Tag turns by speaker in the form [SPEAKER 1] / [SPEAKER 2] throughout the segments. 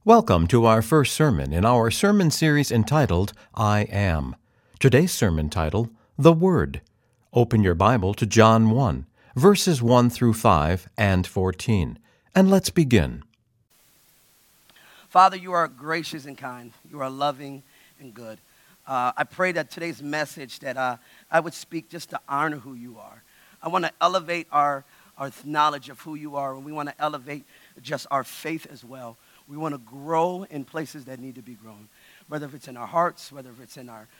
[SPEAKER 1] Welcome to our first sermon in our sermon series entitled, I Am. Today's sermon title, The Word. Open your Bible to John 1, verses 1 through 5 and 14. And let's begin.
[SPEAKER 2] Father, you are gracious and kind. You are loving and good. I pray that today's message that I would speak just to honor who you are. I want to elevate our knowledge of who you are, and we want to elevate just our faith as well. We want to grow in places that need to be grown, whether it's in our hearts, whether it's in our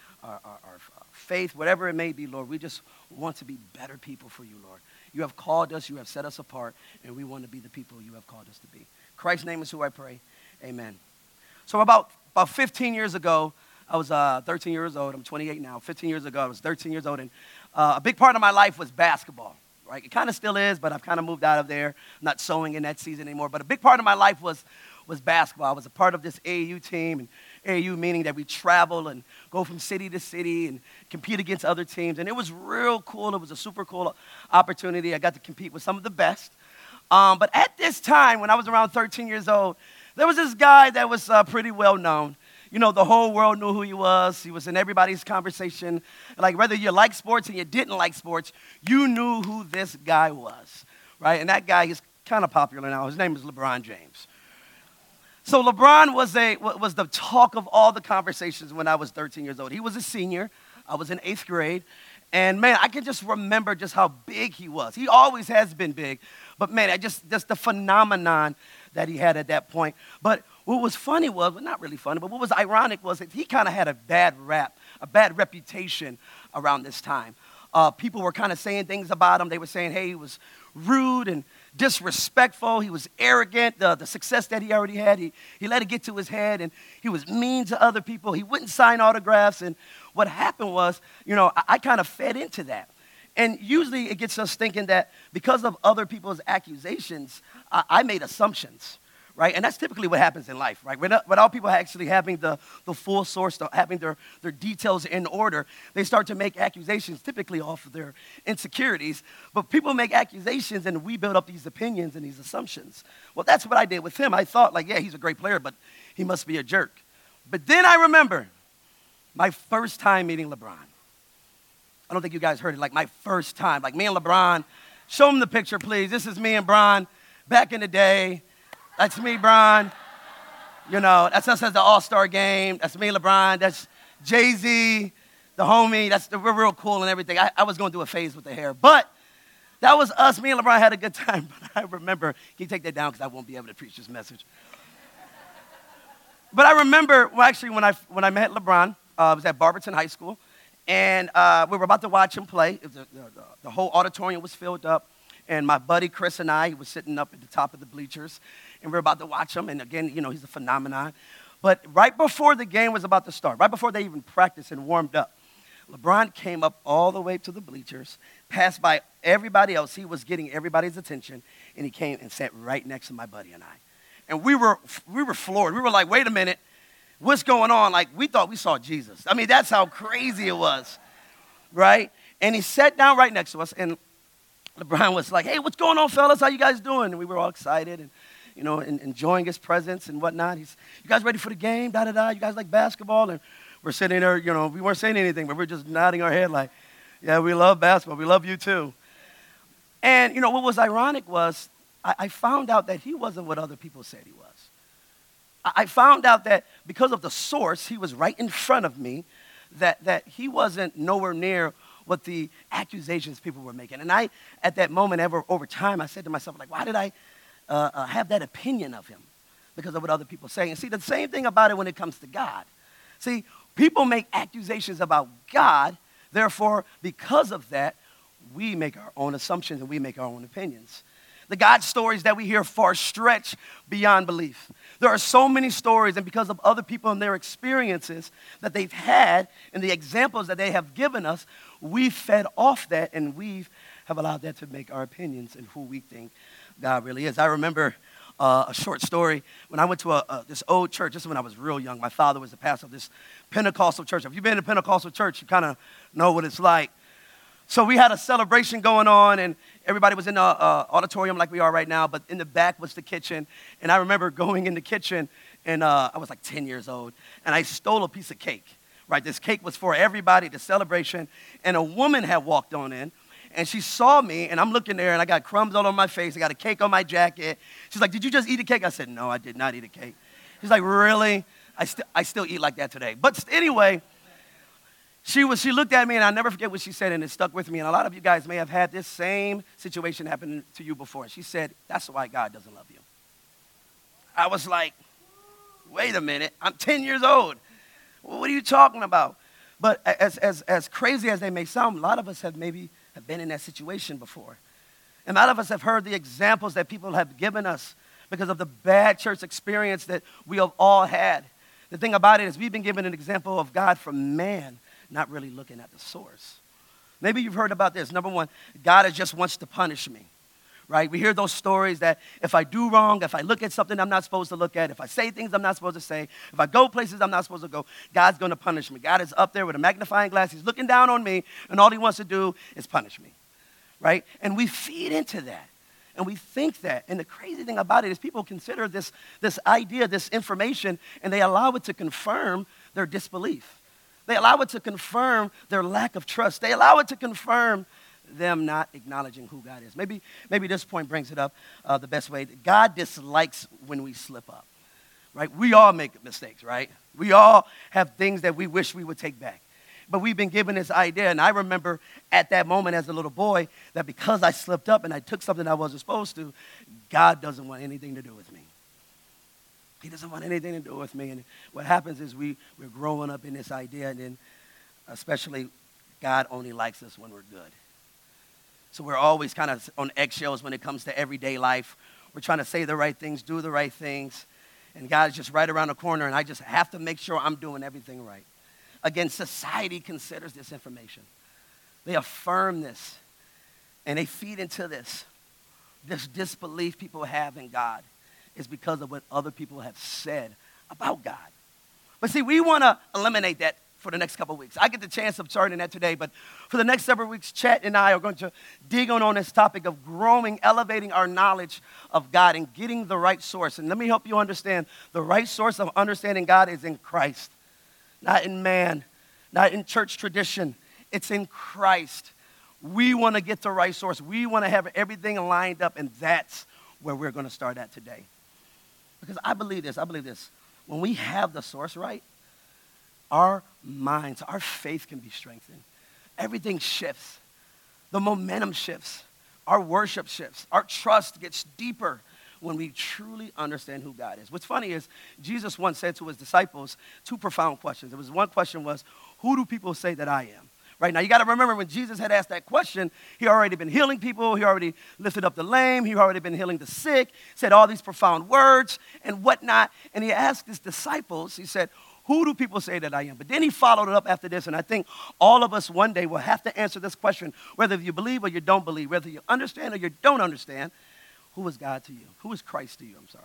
[SPEAKER 2] faith, whatever it may be, Lord. We just want to be better people for you, Lord. You have called us, you have set us apart, and we want to be the people you have called us to be. In Christ's name is who I pray. Amen. So about 15 years ago, I was 13 years old. I'm 28 now. 15 years ago, I was 13 years old, and a big part of my life was basketball. Right? It kind of still is, but I've kind of moved out of there. I'm not sowing in that season anymore. But a big part of my life was basketball. I was a part of this AAU team, and AAU meaning that we travel and go from city to city and compete against other teams. And it was real cool. It was a super cool opportunity. I got to compete with some of the best. But at this time, when I was around 13 years old, there was this guy that was pretty well known. You know, the whole world knew who he was. He was in everybody's conversation. Like, whether you like sports or you didn't like sports, you knew who this guy was, right? And that guy is kind of popular now. His name is LeBron James. So LeBron was the talk of all the conversations when I was 13 years old. He was a senior. I was in 8th grade. And, man, I can just remember just how big he was. He always has been big. But, man, just the phenomenon that he had at that point. But what was funny was, well, not really funny, but what was ironic was that he kind of had a bad rap, a bad reputation around this time. People were kind of saying things about him. They were saying, hey, he was rude and disrespectful. He was arrogant. The success that he already had, he let it get to his head, and he was mean to other people. He wouldn't sign autographs. And what happened was, I kind of fed into that. And usually it gets us thinking that because of other people's accusations, I made assumptions, right? And that's typically what happens in life, right? Without people actually having the full source, having their details in order, they start to make accusations typically off of their insecurities. But people make accusations, and we build up these opinions and these assumptions. Well, that's what I did with him. I thought, like, yeah, he's a great player, but he must be a jerk. But then I remember my first time meeting LeBron. I don't think you guys heard it, like my first time. Like me and LeBron, show them the picture, please. This is me and Bron back in the day. That's me, Bron. That's us at the All-Star game. That's me, LeBron. That's Jay-Z, the homie. We're real cool and everything. I was going to do a phase with the hair. But that was us. Me and LeBron had a good time. But I remember, can you take that down because I won't be able to preach this message. But I remember, well, actually, when I met LeBron, I was at Barberton High School. And we were about to watch him play. The whole auditorium was filled up. And my buddy Chris and he was sitting up at the top of the bleachers. And we were about to watch him. And again, he's a phenomenon. But right before the game was about to start, right before they even practiced and warmed up, LeBron came up all the way to the bleachers, passed by everybody else. He was getting everybody's attention. And he came and sat right next to my buddy and I. And we were floored. We were like, wait a minute. What's going on? Like, we thought we saw Jesus. I mean, that's how crazy it was, right? And he sat down right next to us, and LeBron was like, hey, what's going on, fellas? How you guys doing? And we were all excited and, enjoying his presence and whatnot. You guys ready for the game? Da-da-da. You guys like basketball? And we're sitting there, we weren't saying anything, but we're just nodding our head like, yeah, we love basketball. We love you too. And, what was ironic was I found out that he wasn't what other people said he was. I found out that because of the source, he was right in front of me, that he wasn't nowhere near what the accusations people were making. And I, at that moment, over time, I said to myself, like, why did I have that opinion of him? Because of what other people say. And see, the same thing about it when it comes to God. See, people make accusations about God. Therefore, because of that, we make our own assumptions and we make our own opinions. The God stories that we hear far stretch beyond belief. There are so many stories, and because of other people and their experiences that they've had and the examples that they have given us, we fed off that, and we have allowed that to make our opinions and who we think God really is. I remember a short story when I went to this old church. This is when I was real young. My father was the pastor of this Pentecostal church. If you've been to Pentecostal church, you kind of know what it's like. So we had a celebration going on, and Everybody was in the auditorium like we are right now, but in the back was the kitchen. And I remember going in the kitchen, and I was like 10 years old, and I stole a piece of cake, right? This cake was for everybody, the celebration, and a woman had walked on in, and she saw me, and I'm looking there, and I got crumbs all on my face. I got a cake on my jacket. She's like, "Did you just eat a cake?" I said, "No, I did not eat a cake." She's like, "Really?" I still eat like that today. But anyway, she looked at me, and I'll never forget what she said, and it stuck with me. And a lot of you guys may have had this same situation happen to you before. She said, "That's why God doesn't love you." I was like, wait a minute, I'm 10 years old. What are you talking about? But as crazy as they may sound, a lot of us have been in that situation before. And a lot of us have heard the examples that people have given us because of the bad church experience that we have all had. The thing about it is we've been given an example of God from man, not really looking at the source. Maybe you've heard about this. Number one, God just wants to punish me, right? We hear those stories that if I do wrong, if I look at something I'm not supposed to look at, if I say things I'm not supposed to say, if I go places I'm not supposed to go, God's going to punish me. God is up there with a magnifying glass. He's looking down on me, and all he wants to do is punish me, right? And we feed into that, and we think that. And the crazy thing about it is people consider this idea, this information, and they allow it to confirm their disbelief. They allow it to confirm their lack of trust. They allow it to confirm them not acknowledging who God is. Maybe this point brings it up the best way. God dislikes when we slip up, right? We all make mistakes, right? We all have things that we wish we would take back. But we've been given this idea, and I remember at that moment as a little boy that because I slipped up and I took something I wasn't supposed to, God doesn't want anything to do with me. He doesn't want anything to do with me. And what happens is we're growing up in this idea, and then especially God only likes us when we're good. So we're always kind of on eggshells when it comes to everyday life. We're trying to say the right things, do the right things, and God's just right around the corner, and I just have to make sure I'm doing everything right. Again, society considers this information. They affirm this, and they feed into this. This disbelief people have in God is because of what other people have said about God. But see, we want to eliminate that for the next couple of weeks. I get the chance of starting that today, but for the next several weeks, Chet and I are going to dig on this topic of growing, elevating our knowledge of God and getting the right source. And let me help you understand, the right source of understanding God is in Christ, not in man, not in church tradition. It's in Christ. We want to get the right source. We want to have everything lined up, and that's where we're going to start at today. Because I believe this. When we have the source right, our minds, our faith can be strengthened. Everything shifts. The momentum shifts. Our worship shifts. Our trust gets deeper when we truly understand who God is. What's funny is Jesus once said to his disciples two profound questions. One question was, who do people say that I am? Right now, you got to remember when Jesus had asked that question, he already been healing people. He already lifted up the lame. He already been healing the sick, said all these profound words and whatnot. And he asked his disciples, he said, who do people say that I am? But then he followed it up after this, and I think all of us one day will have to answer this question, whether you believe or you don't believe, whether you understand or you don't understand. Who is God to you? Who is Christ to you? I'm sorry.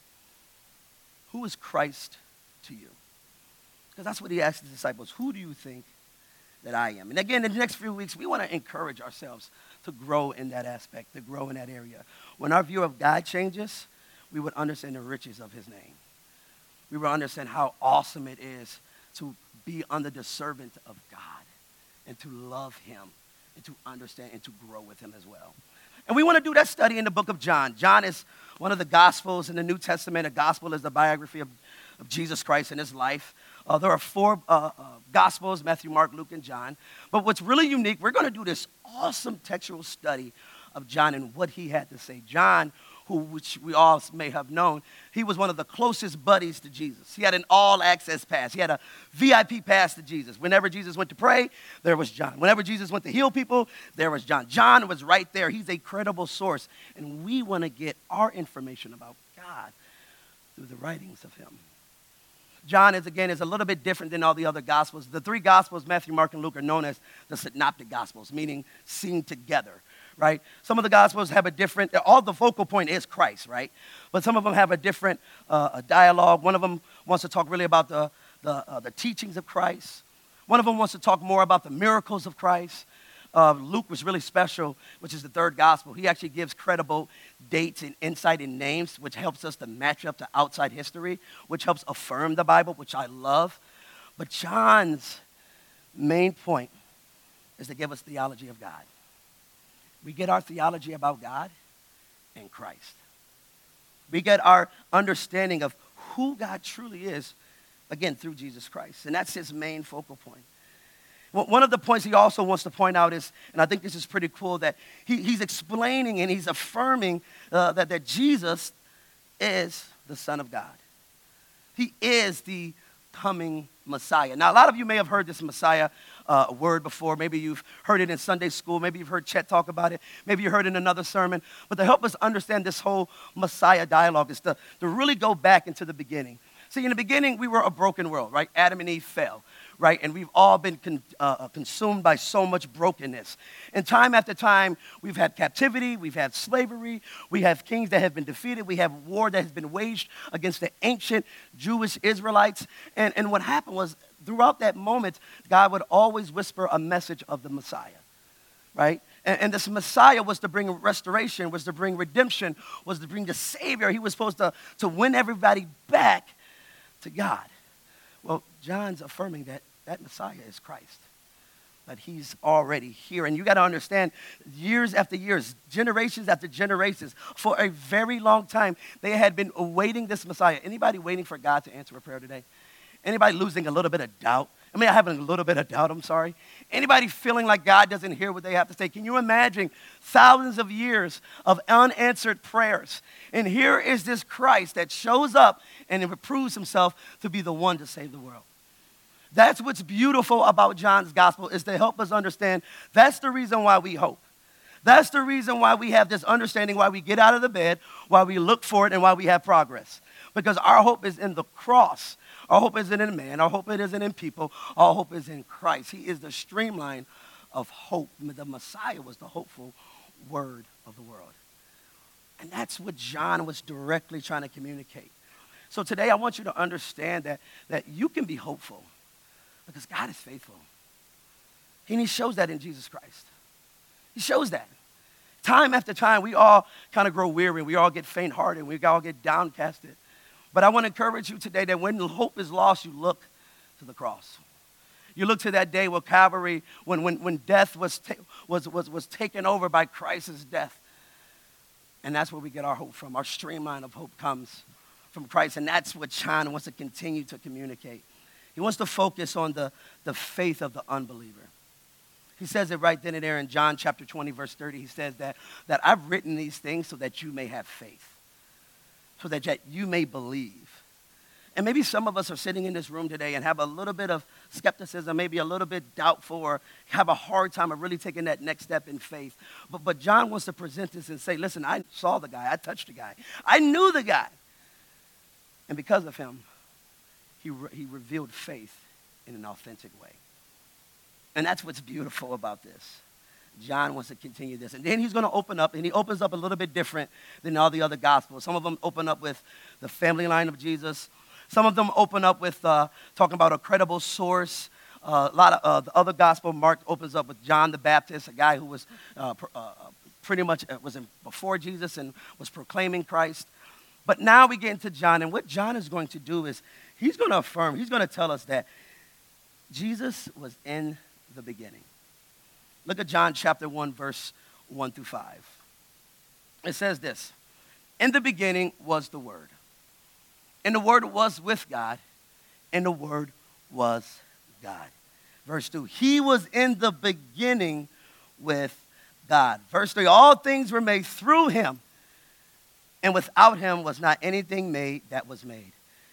[SPEAKER 2] Who is Christ to you? Because that's what he asked his disciples. Who do you think that I am? And again, in the next few weeks, we want to encourage ourselves to grow in that aspect, to grow in that area. When our view of God changes, we would understand the riches of his name. We will understand how awesome it is to be under the servant of God and to love him and to understand and to grow with him as well. And we want to do that study in the book of John. John is one of the Gospels in the New Testament. A gospel is the biography of Jesus Christ and his life. There are four Gospels, Matthew, Mark, Luke, and John. But what's really unique, we're going to do this awesome textual study of John and what he had to say. John, which we all may have known, he was one of the closest buddies to Jesus. He had an all-access pass. He had a VIP pass to Jesus. Whenever Jesus went to pray, there was John. Whenever Jesus went to heal people, there was John. John was right there. He's a credible source. And we want to get our information about God through the writings of him. John is a little bit different than all the other Gospels. The three Gospels, Matthew, Mark, and Luke, are known as the synoptic Gospels, meaning seen together, right? Some of the Gospels have a different, all the focal point is Christ, right? But some of them have a different dialogue. One of them wants to talk really about the teachings of Christ. One of them wants to talk more about the miracles of Christ. Luke was really special, which is the third gospel. He actually gives credible dates and insight and names, which helps us to match up to outside history, which helps affirm the Bible, which I love. But John's main point is to give us theology of God. We get our theology about God in Christ. We get our understanding of who God truly is, again, through Jesus Christ. And that's his main focal point. One of the points he also wants to point out is, and I think this is pretty cool, that he's explaining and he's affirming that Jesus is the Son of God. He is the coming Messiah. Now, a lot of you may have heard this Messiah word before. Maybe you've heard it in Sunday school. Maybe you've heard Chet talk about it. Maybe you heard it in another sermon. But to help us understand this whole Messiah dialogue is to really go back into the beginning. See, in the beginning, we were a broken world, right? Adam and Eve fell, right? And we've all been consumed by so much brokenness. And time after time, we've had captivity, we've had slavery, we have kings that have been defeated, we have war that has been waged against the ancient Jewish Israelites. And what happened was, throughout that moment, God would always whisper a message of the Messiah, right? And this Messiah was to bring restoration, was to bring redemption, was to bring the Savior. He was supposed to win everybody back to God. Well, John's affirming that Messiah is Christ, that he's already here. And you got to understand, years after years, generations after generations, for a very long time, they had been awaiting this Messiah. Anybody waiting for God to answer a prayer today? Anybody losing a little bit of doubt? I mean, having a little bit of doubt, I'm sorry. Anybody feeling like God doesn't hear what they have to say? Can you imagine thousands of years of unanswered prayers? And here is this Christ that shows up and it proves himself to be the one to save the world. That's what's beautiful about John's gospel, is to help us understand that's the reason why we hope. That's the reason why we have this understanding, why we get out of the bed, why we look for it, and why we have progress. Because our hope is in the cross. Our hope isn't in man. Our hope isn't in people. Our hope is in Christ. He is the streamline of hope. The Messiah was the hopeful word of the world. And that's what John was directly trying to communicate. So today I want you to understand that you can be hopeful because God is faithful. And he shows that in Jesus Christ. He shows that. Time after time, we all kind of grow weary. We all get faint-hearted. We all get downcasted. But I want to encourage you today that when hope is lost, you look to the cross. You look to that day where Calvary, when death was taken over by Christ's death. And that's where we get our hope from. Our streamline of hope comes from Christ. And that's what John wants to continue to communicate. He wants to focus on the faith of the unbeliever. He says it right then and there in John chapter 20, verse 30. He says that I've written these things so that you may have faith, so that you may believe. And maybe some of us are sitting in this room today and have a little bit of skepticism, maybe a little bit doubtful, or have a hard time of really taking that next step in faith. But John wants to present this and say, listen, I saw the guy. I touched the guy. I knew the guy. And because of him, he revealed faith in an authentic way. And that's what's beautiful about this. John wants to continue this. And then he's going to open up, and he opens up a little bit different than all the other gospels. Some of them open up with the family line of Jesus. Some of them open up with talking about a credible source. A lot of the other gospel, Mark opens up with John the Baptist, a guy who was pretty much before Jesus and was proclaiming Christ. But now we get into John, and what John is going to do is he's going to affirm, he's going to tell us that Jesus was in the beginning. Look at John chapter 1, verse 1 through 5. It says this: in the beginning was the Word, and the Word was with God, and the Word was God. Verse 2, he was in the beginning with God. Verse 3, all things were made through him, and without him was not anything made that was made.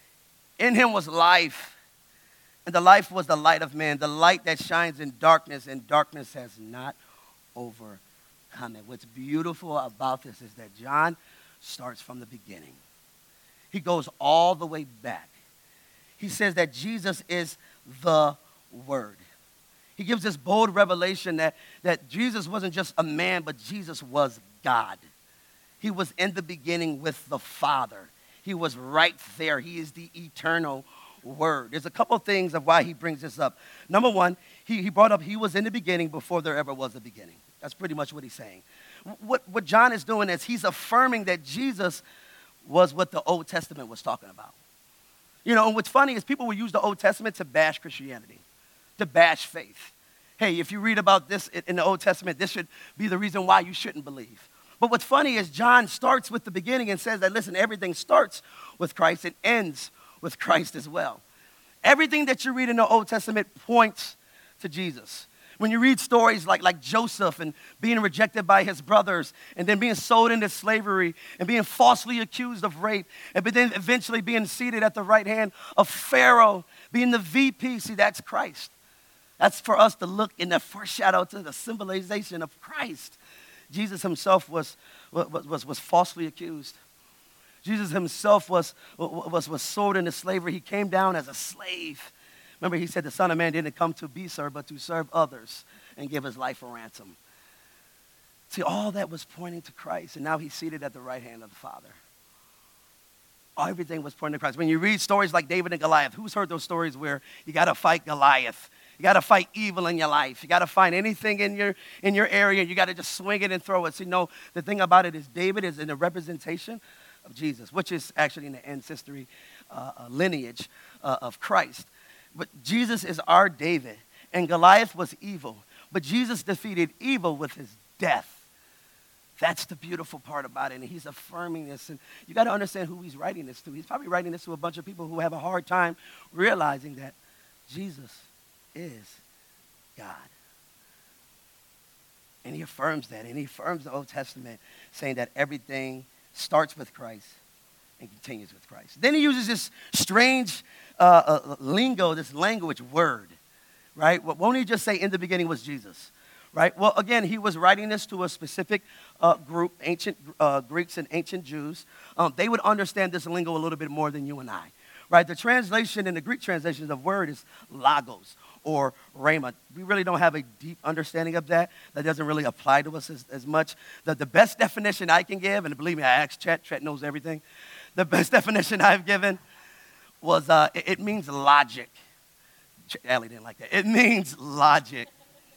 [SPEAKER 2] In him was life, and the life was the light of man, the light that shines in darkness, and darkness has not overcome it. What's beautiful about this is that John starts from the beginning. He goes all the way back. He says that Jesus is the Word. He gives this bold revelation that Jesus wasn't just a man, but Jesus was God. He was in the beginning with the Father. He was right there. He is the eternal word. There's a couple things of why he brings this up. Number one, he brought up he was in the beginning before there ever was a beginning. That's pretty much what he's saying. What John is doing is he's affirming that Jesus was what the Old Testament was talking about. You know, and what's funny is people will use the Old Testament to bash Christianity, to bash faith. Hey, if you read about this in the Old Testament, this should be the reason why you shouldn't believe. But what's funny is John starts with the beginning and says that, listen, everything starts with Christ and ends with Christ as well. Everything that you read in the Old Testament points to Jesus. When you read stories like Joseph and being rejected by his brothers and then being sold into slavery and being falsely accused of rape and then eventually being seated at the right hand of Pharaoh, being the VP, see, that's Christ. That's for us to look in the foreshadow to the symbolization of Christ. Jesus himself was falsely accused. Jesus himself was sold into slavery. He came down as a slave. Remember, he said the Son of Man didn't come to be served, but to serve others and give his life a ransom. See, all that was pointing to Christ, and now he's seated at the right hand of the Father. Everything was pointing to Christ. When you read stories like David and Goliath, who's heard those stories where you got to fight Goliath? You got to fight evil in your life. You got to find anything in your area. You got to just swing it and throw it. See, no, the thing about it is David is in the representation of Jesus, which is actually in the ancestry lineage of Christ. But Jesus is our David, and Goliath was evil. But Jesus defeated evil with his death. That's the beautiful part about it, and he's affirming this. And you got to understand who he's writing this to. He's probably writing this to a bunch of people who have a hard time realizing that Jesus is God. And he affirms that, and he affirms the Old Testament, saying that everything starts with Christ and continues with Christ. Then he uses this strange lingo, this language word, right? Won't he just say in the beginning was Jesus, right? Well, again, he was writing this to a specific group, ancient Greeks and ancient Jews. They would understand this lingo a little bit more than you and I, right? The translation in the Greek translation of word is logos or rhema. We really don't have a deep understanding of that. That doesn't really apply to us as much. The best definition I can give, and believe me, I asked Chet. Chet knows everything. The best definition I've given was it means logic. Allie didn't like that. It means logic.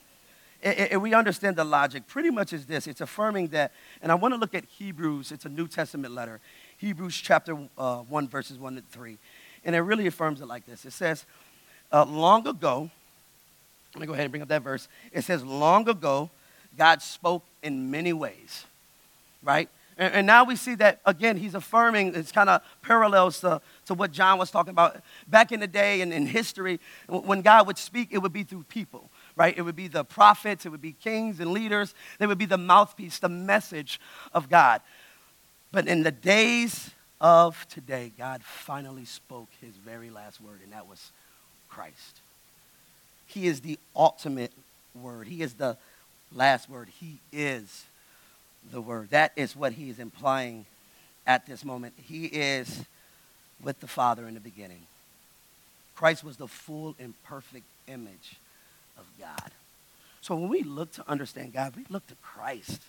[SPEAKER 2] We understand the logic pretty much is this. It's affirming that, and I want to look at Hebrews. It's a New Testament letter. Hebrews chapter 1, verses 1 to 3. And it really affirms it like this. It says, long ago, let me go ahead and bring up that verse. It says, long ago, God spoke in many ways, right? And now we see that, again, he's affirming, it's kind of parallels to what John was talking about. Back in the day and in history, when God would speak, it would be through people, right? It would be the prophets, it would be kings and leaders. They would be the mouthpiece, the message of God. But in the days of today, God finally spoke his very last word, and that was Christ. He is the ultimate word. He is the last word. He is the word. That is what he is implying at this moment. He is with the Father in the beginning. Christ was the full and perfect image of God. So when we look to understand God, we look to Christ.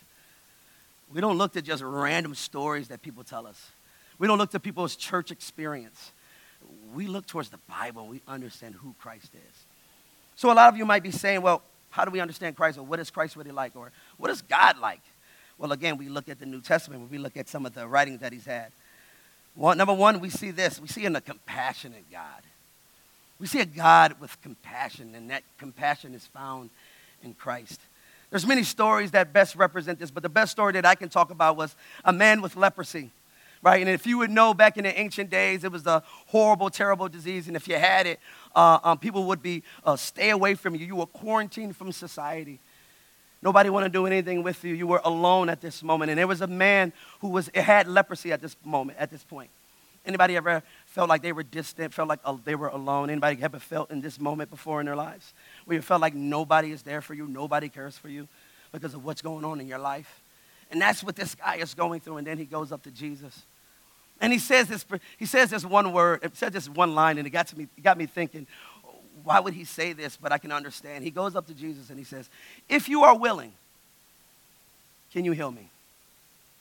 [SPEAKER 2] We don't look to just random stories that people tell us. We don't look to people's church experience. We look towards the Bible. We understand who Christ is. So a lot of you might be saying, well, how do we understand Christ? Or what is Christ really like? Or what is God like? Well, again, we look at the New Testament. We look at some of the writings that he's had. Number one, we see this. We see a compassionate God. We see a God with compassion, and that compassion is found in Christ. There's many stories that best represent this, but the best story that I can talk about was a man with leprosy, right? And if you would know, back in the ancient days, it was a horrible, terrible disease, and if you had it, people would be stay away from you. You were quarantined from society. Nobody wanted to do anything with you. You were alone at this moment. And there was a man who had leprosy at this moment, at this point. Anybody ever felt like they were distant, felt like they were alone? Anybody ever felt in this moment before in their lives? Where you felt like nobody is there for you, nobody cares for you because of what's going on in your life? And that's what this guy is going through. And then he goes up to Jesus. And he says this one word, it said this one line, and it got me thinking, why would he say this? But I can understand. He goes up to Jesus and he says, if you are willing, can you heal me?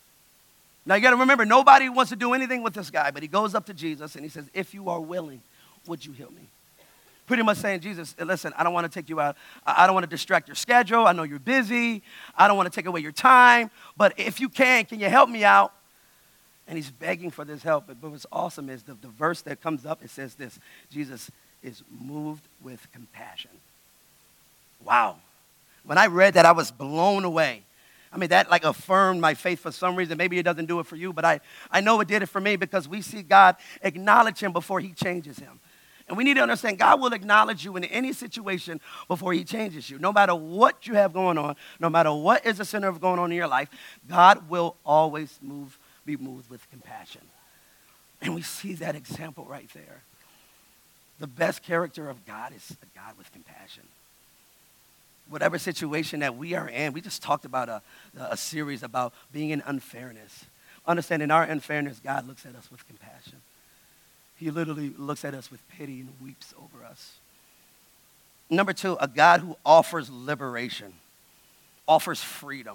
[SPEAKER 2] Now you got to remember, nobody wants to do anything with this guy, but he goes up to Jesus and he says, if you are willing, would you heal me? Pretty much saying, Jesus, listen, I don't want to take you out. I don't want to distract your schedule. I know you're busy. I don't want to take away your time. But if you can you help me out? And he's begging for this help. But what's awesome is the verse that comes up, it says this: Jesus is moved with compassion. Wow. When I read that, I was blown away. I mean, that like affirmed my faith for some reason. Maybe it doesn't do it for you, but I know it did it for me because we see God acknowledge him before he changes him. And we need to understand God will acknowledge you in any situation before he changes you. No matter what you have going on, no matter what is the center of going on in your life, God will always be moved with compassion. And we see that example right there. The best character of God is a God with compassion. Whatever situation that we are in, we just talked about a series about being in unfairness. Understanding our unfairness, God looks at us with compassion. He literally looks at us with pity and weeps over us. Number 2, a God who offers liberation, offers freedom.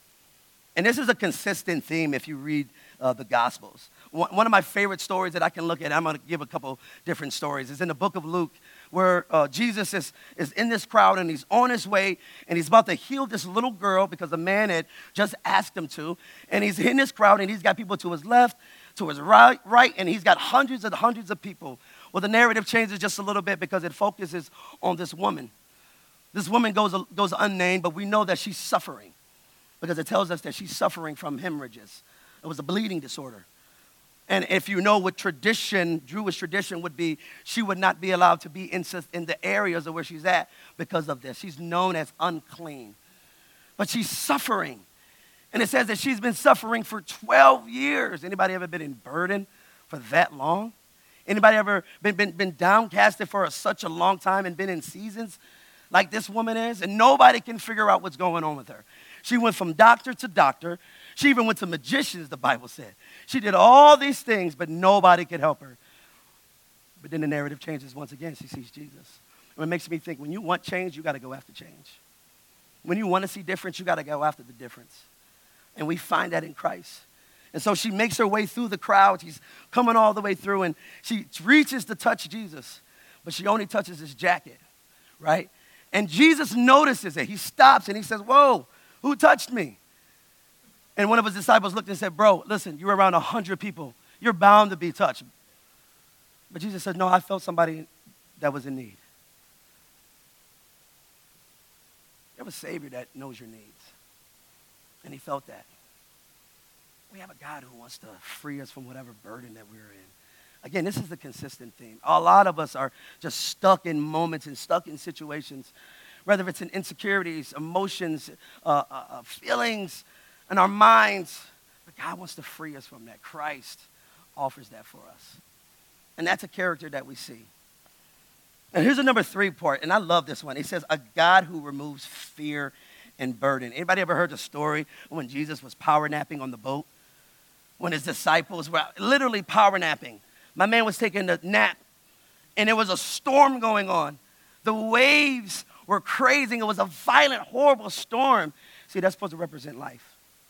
[SPEAKER 2] And this is a consistent theme if you read the Gospels. One of my favorite stories that I can look at, I'm going to give a couple different stories, is in the book of Luke, where Jesus is in this crowd and he's on his way and he's about to heal this little girl because a man had just asked him to. And he's in this crowd and he's got people to his left, to his right, and he's got hundreds of people. Well, the narrative changes just a little bit because it focuses on this woman. This woman goes unnamed, but we know that she's suffering because it tells us that she's suffering from hemorrhages. It was a bleeding disorder. And if you know what tradition, Jewish tradition would be, she would not be allowed to be in the areas of where she's at because of this. She's known as unclean. But she's suffering. And it says that she's been suffering for 12 years. Anybody ever been in burden for that long? Anybody ever been downcasted for such a long time and been in seasons like this woman is? And nobody can figure out what's going on with her. She went from doctor to doctor. She even went to magicians, the Bible said. She did all these things, but nobody could help her. But then the narrative changes once again. She sees Jesus. And it makes me think, when you want change, you got to go after change. When you want to see difference, you got to go after the difference. And we find that in Christ. And so she makes her way through the crowd. She's coming all the way through, and she reaches to touch Jesus. But she only touches his jacket, right? And Jesus notices it. He stops, and he says, whoa, who touched me? And one of his disciples looked and said, bro, listen, you're around 100 people. You're bound to be touched. But Jesus said, no, I felt somebody that was in need. You have a Savior that knows your needs. And he felt that. We have a God who wants to free us from whatever burden that we're in. Again, this is the consistent theme. A lot of us are just stuck in moments and stuck in situations, whether it's in insecurities, emotions, feelings, in our minds. But God wants to free us from that. Christ offers that for us. And that's a character that we see. And here's the number 3 part, and I love this one. It says, a God who removes fear and burden. Anybody ever heard the story when Jesus was power napping on the boat? When his disciples were literally power napping. My man was taking a nap, and there was a storm going on. The waves were crazy. It was a violent, horrible storm. See, that's supposed to represent life.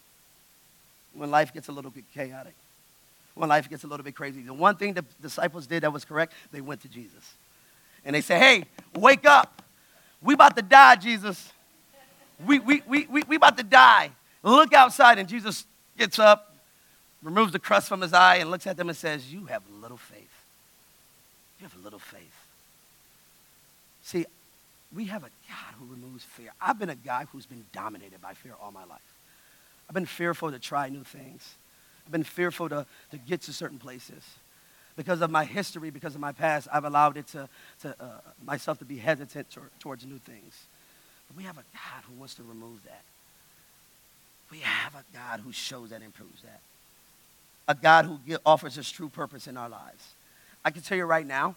[SPEAKER 2] When life gets a little bit chaotic. When life gets a little bit crazy. The one thing the disciples did that was correct, they went to Jesus. And they said, hey, wake up. We about to die, Jesus. We about to die. Look outside. And Jesus gets up, removes the crust from his eye, and looks at them and says, you have little faith. You have little faith. See, we have a God who removes fear. I've been a guy who's been dominated by fear all my life. I've been fearful to try new things. I've been fearful to get to certain places. Because of my history, because of my past, I've allowed it myself to be hesitant towards new things. But we have a God who wants to remove that. We have a God who shows that and proves that. A God who offers us true purpose in our lives. I can tell you right now,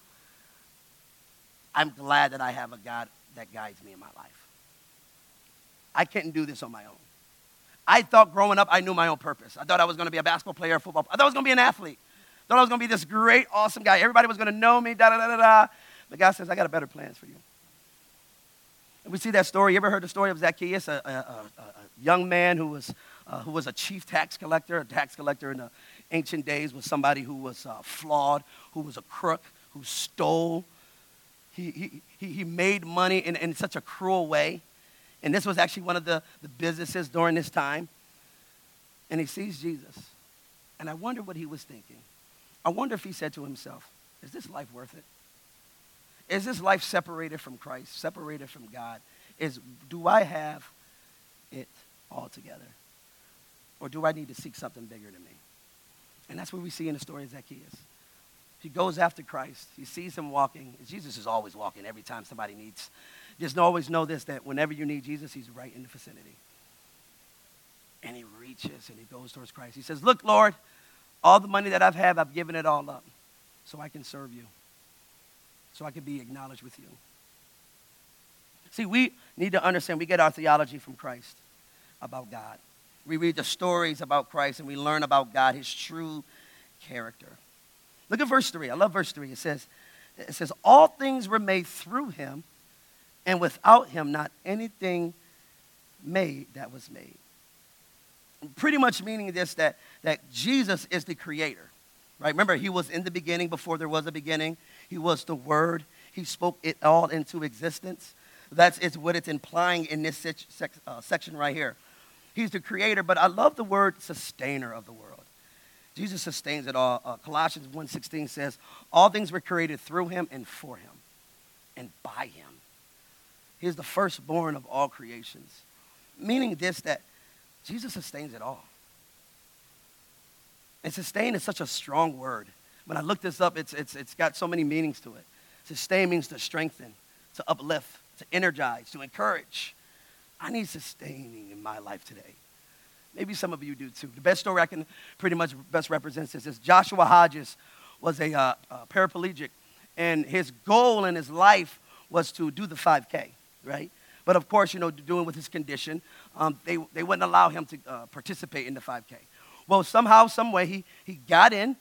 [SPEAKER 2] I'm glad that I have a God that guides me in my life. I couldn't do this on my own. I thought growing up I knew my own purpose. I thought I was going to be a basketball player, a football player. I thought I was going to be an athlete. I thought I was going to be this great, awesome guy. Everybody was going to know me, da-da-da-da-da. But God says, I got better plans for you. And we see that story. You ever heard the story of Zacchaeus, a young man who was a chief tax collector? A tax collector in the ancient days was somebody who was flawed, who was a crook, who stole. He made money in such a cruel way. And this was actually one of the businesses during this time. And he sees Jesus. And I wonder what he was thinking. I wonder if he said to himself, is this life worth it? Is this life separated from Christ, separated from God? Do I have it all together? Or do I need to seek something bigger than me? And that's what we see in the story of Zacchaeus. He goes after Christ. He sees him walking. Jesus is always walking every time somebody needs. Just always know this, that whenever you need Jesus, he's right in the vicinity. And he reaches and he goes towards Christ. He says, look, Lord, all the money that I've given it all up so I can serve you, so I can be acknowledged with you. See, we need to understand, we get our theology from Christ about God. We read the stories about Christ and we learn about God, his true character. Look at verse 3. I love verse 3. It says, all things were made through him, and without him not anything made that was made. Pretty much meaning this, that Jesus is the creator. Right? Remember, he was in the beginning before there was a beginning. He was the Word. He spoke it all into existence. That's what it's implying in this section right here. He's the creator, but I love the word sustainer of the world. Jesus sustains it all. Colossians 1:16 says, all things were created through him and for him and by him. He is the firstborn of all creations. Meaning this, that Jesus sustains it all. And sustain is such a strong word. When I looked this up, it's got so many meanings to it. Sustain means to strengthen, to uplift, to energize, to encourage. I need sustaining in my life today. Maybe some of you do too. The best story I can pretty much best represent this is Joshua Hodges was a paraplegic, and his goal in his life was to do the 5K, right? But of course, doing with his condition, they wouldn't allow him to participate in the 5K. Well, somehow, some way, he got in.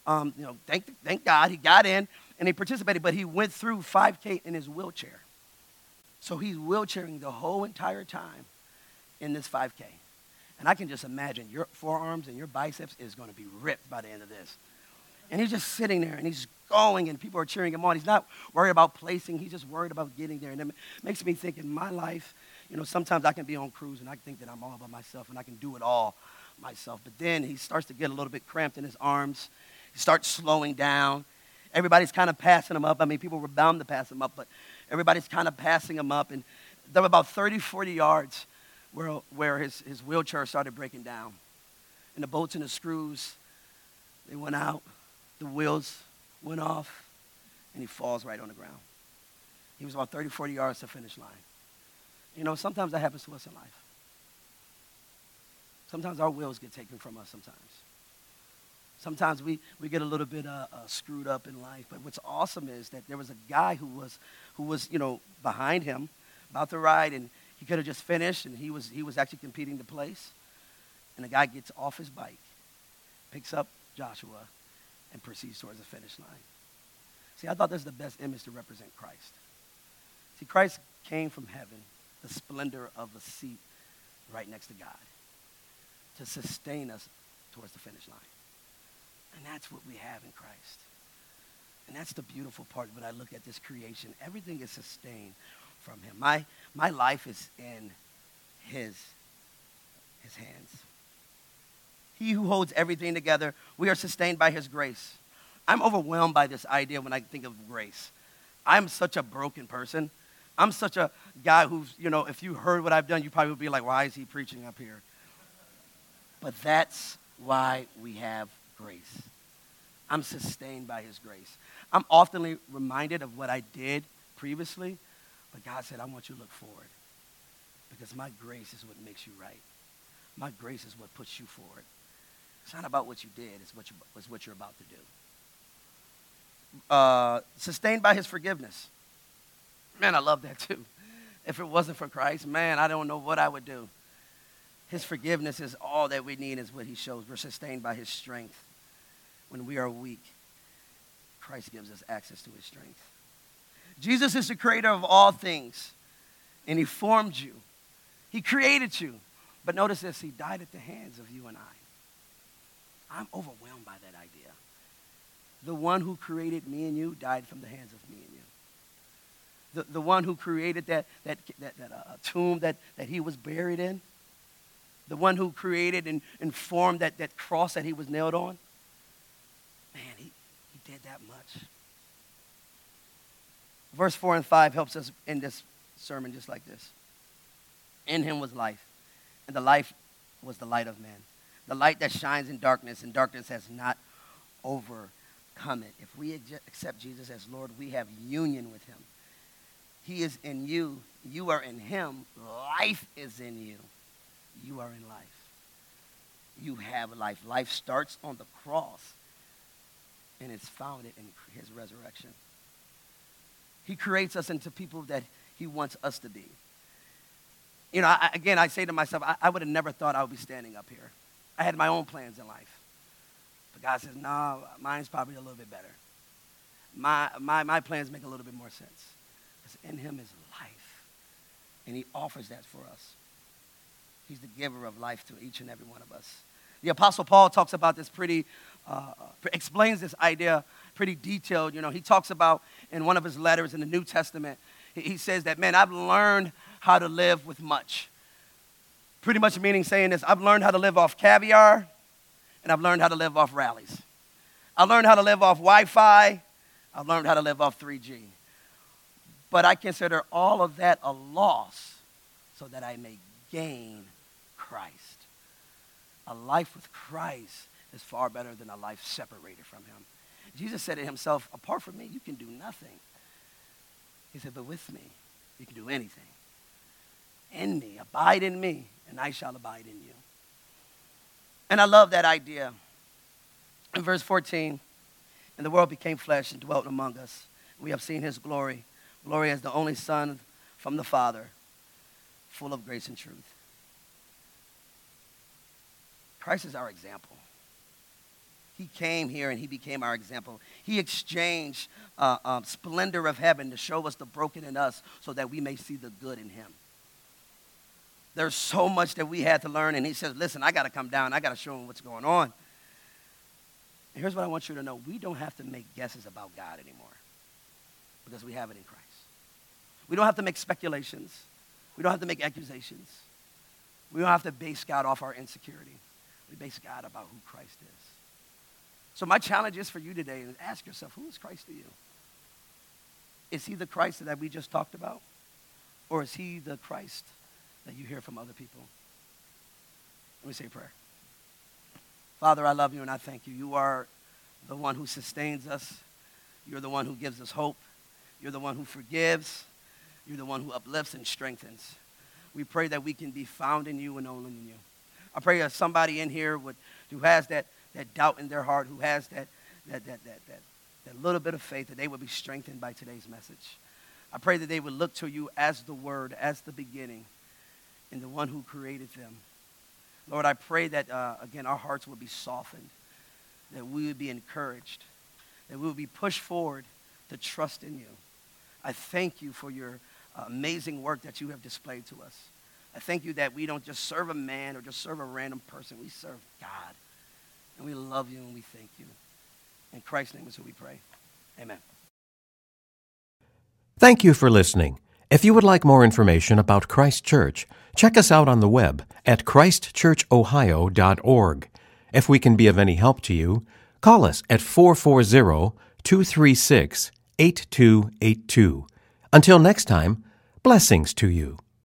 [SPEAKER 2] Thank God, he got in and he participated. But he went through 5K in his wheelchair. So he's wheelchairing the whole entire time in this 5K. And I can just imagine your forearms and your biceps is going to be ripped by the end of this. And he's just sitting there and he's going and people are cheering him on. He's not worried about placing. He's just worried about getting there. And it makes me think in my life, sometimes I can be on cruise and I think that I'm all by myself and I can do it all myself. But then he starts to get a little bit cramped in his arms. He starts slowing down. Everybody's kind of passing him up. I mean, people were bound to pass him up, but everybody's kind of passing him up. And there were about 30, 40 yards where his wheelchair started breaking down. And the bolts and the screws, they went out. The wheels went off, and he falls right on the ground. He was about 30, 40 yards to the finish line. Sometimes that happens to us in life. Sometimes our wheels get taken from us sometimes. Sometimes we get a little bit screwed up in life. But what's awesome is that there was a guy who was behind him, about to ride, and he could have just finished, and he was actually competing to place. And the guy gets off his bike, picks up Joshua, and proceeds towards the finish line. See, I thought this is the best image to represent Christ. See, Christ came from heaven, the splendor of a seat right next to God, to sustain us towards the finish line. And that's what we have in Christ. And that's the beautiful part when I look at this creation. Everything is sustained from him. My life is in his hands. He who holds everything together, we are sustained by his grace. I'm overwhelmed by this idea when I think of grace. I'm such a broken person. I'm such a guy who's, if you heard what I've done, you probably would be like, why is he preaching up here? But that's why we have grace. I'm sustained by his grace. I'm often reminded of what I did previously, but God said, I want you to look forward because my grace is what makes you right. My grace is what puts you forward. It's not about what you did, it's what you're about to do. Sustained by his forgiveness. Man, I love that too. If it wasn't for Christ, man, I don't know what I would do. His forgiveness is all that we need, is what he shows. We're sustained by his strength. When we are weak, Christ gives us access to his strength. Jesus is the creator of all things, and he formed you. He created you. But notice this, he died at the hands of you and I. I'm overwhelmed by that idea. The one who created me and you died from the hands of me and you. The one who created that tomb that he was buried in. The one who created and formed that cross that he was nailed on. Man, he did that much. Verse 4 and 5 helps us in this sermon just like this. In him was life, and the life was the light of man. The light that shines in darkness, and darkness has not overcome it. If we accept Jesus as Lord, we have union with him. He is in you. You are in him. Life is in you. You are in life. You have life. Life starts on the cross, and it's founded in his resurrection. He creates us into people that he wants us to be. You know, I say to myself, I would have never thought I would be standing up here. I had my own plans in life. But God says, no, mine's probably a little bit better. My plans make a little bit more sense. Because in him is life. And he offers that for us. He's the giver of life to each and every one of us. The Apostle Paul talks about this explains this idea pretty detailed. You know, he talks about in one of his letters in the New Testament, he says that, man, I've learned how to live with much. Pretty much meaning saying this, I've learned how to live off caviar, and I've learned how to live off rallies. I've learned how to live off Wi-Fi. I've learned how to live off 3G. But I consider all of that a loss so that I may gain Christ. A life with Christ is far better than a life separated from him. Jesus said to himself, apart from me, you can do nothing. He said, but with me, you can do anything. In me, abide in me, and I shall abide in you. And I love that idea. In verse 14, and the world became flesh and dwelt among us. We have seen his glory, glory as the only Son from the Father, full of grace and truth. Christ is our example. He came here and he became our example. He exchanged splendor of heaven to show us the broken in us so that we may see the good in him. There's so much that we had to learn, and he says, listen, I got to come down. I got to show him what's going on. And here's what I want you to know. We don't have to make guesses about God anymore because we have it in Christ. We don't have to make speculations. We don't have to make accusations. We don't have to base God off our insecurity. We base God about who Christ is. So my challenge is for you today is ask yourself, who is Christ to you? Is he the Christ that we just talked about? Or is he the Christ that you hear from other people? Let me say a prayer. Father, I love you and I thank you. You are the one who sustains us. You're the one who gives us hope. You're the one who forgives. You're the one who uplifts and strengthens. We pray that we can be found in you and only in you. I pray that somebody in here who has that doubt in their heart, who has that little bit of faith, that they would be strengthened by today's message. I pray that they would look to you as the Word, as the beginning, and the one who created them. Lord, I pray that, again, our hearts would be softened, that we would be encouraged, that we would be pushed forward to trust in you. I thank you for your amazing work that you have displayed to us. I thank you that we don't just serve a man or just serve a random person. We serve God. And we love you and we thank you. In Christ's name is who we pray. Amen.
[SPEAKER 1] Thank you for listening. If you would like more information about Christ Church, check us out on the web at christchurchohio.org. If we can be of any help to you, call us at 440-236-8282. Until next time, blessings to you.